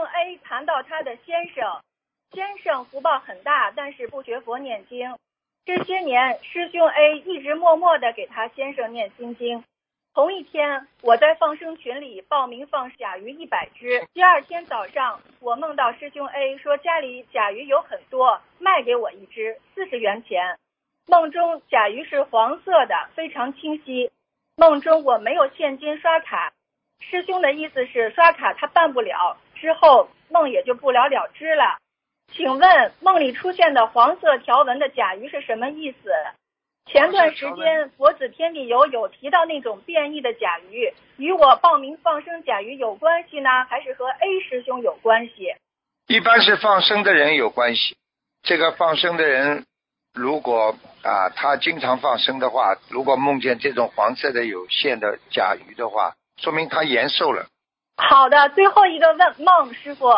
A 谈到他的先生福报很大，但是不学佛念经。这些年师兄 A 一直默默地给他先生念心经。同一天，我在放生群里报名放甲鱼100只。第二天早上，我梦到师兄 A 说家里甲鱼有很多，卖给我一只40元钱。梦中甲鱼是黄色的，非常清晰。梦中我没有现金刷卡，师兄的意思是刷卡他办不了，之后梦也就不了了之了。请问梦里出现的黄色条纹的甲鱼是什么意思？前段时间佛子天地游有提到那种变异的甲鱼，与我报名放生甲鱼有关系呢，还是和 A 师兄有关系？ 一般是放生的人有关系。这个放生的人如果他经常放生的话，如果梦见这种黄色的有线的甲鱼的话，说明他延寿了。 好的，最后一个梦，师傅。